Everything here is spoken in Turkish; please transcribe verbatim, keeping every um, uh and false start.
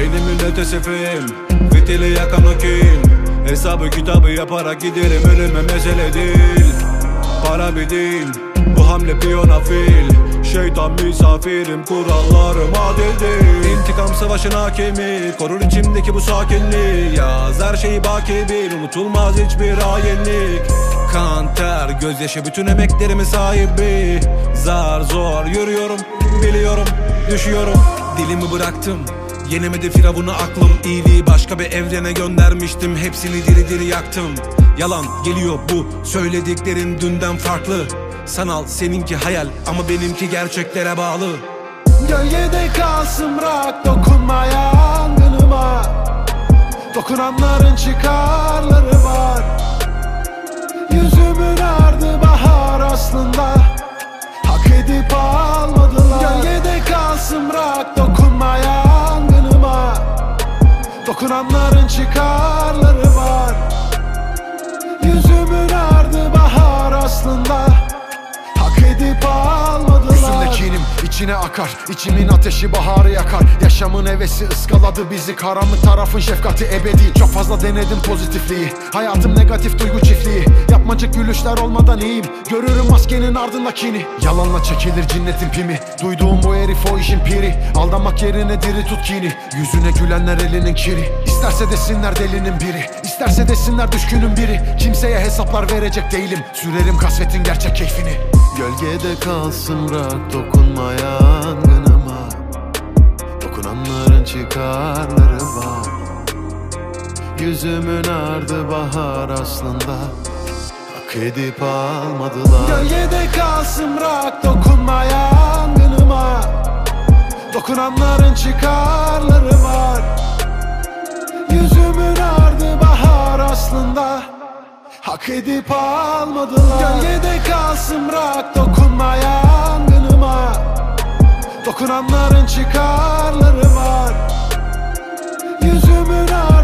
Beynimin ötesifim, fitili yakan o kin. Hesabı kitabı yaparak giderim, ölüme mesele değil. Para bir din, bu hamle piyona fil. Şeytan misafirim, kurallarım adil değil. İntikam savaşın hakemi, korur içimdeki bu sakinliği. Yaz her şeyi baki bil, unutulmaz hiçbir hainlik. Kan, ter, gözyaşı bütün emeklerimin sahibi. Zar zor yürüyorum, biliyorum, düşüyorum. Dilimi bıraktım, yenemedi firavunu aklım. İyiliği başka bir evrene göndermiştim, hepsini diri diri yaktım. Yalan geliyor bu söylediklerin dünden farklı. Sanal seninki hayal ama benimki gerçeklere bağlı. Gölgede kalsın bırak dokunma yangınıma. Dokunanların çıkarları var. Yüzümün ardı bahar aslında, hak edip almadılar. Gölgede kalsın bırak dokunma yangınıma. Dokunanların çıkarları var. Yüzümün ardı bahar aslında, hak edip almadılar. Yüzümde kinim içine akar, içimin ateşi baharı yakar. Yaşamın hevesi ıskaladı bizi, karanlık tarafın şefkati ebedi. Çok fazla denedim pozitifliği, hayatım negatif duygu çiftliği. Yapmacık gülüşler olmadan iyiyim, görürüm maskenin ardındakini. Yalanla çekilir cinnetin pimi, duyduğum bu herif o işin piri. Aldanmak yerine diri tut kini, yüzüne gülenler elinin kiri. İsterse desinler delinin biri, isterse desinler düşkünün biri. Kimseye hesaplar verecek değilim, sürerim kasvetin gerçek keyfini. Gölgede kalsın bırak dokunma yangınıma. Dokunanların çıkarları var. Yüzümün ardı bahar aslında, hak edip almadılar. Gölgede kalsın bırak dokunma yangınıma. Dokunanların çıkarları var. Yüzümün ardı bahar aslında, hak edip almadılar. Gölgede kalsın bırak dokunma yangınıma. Dokunanların çıkarları var. Yüzümün ardı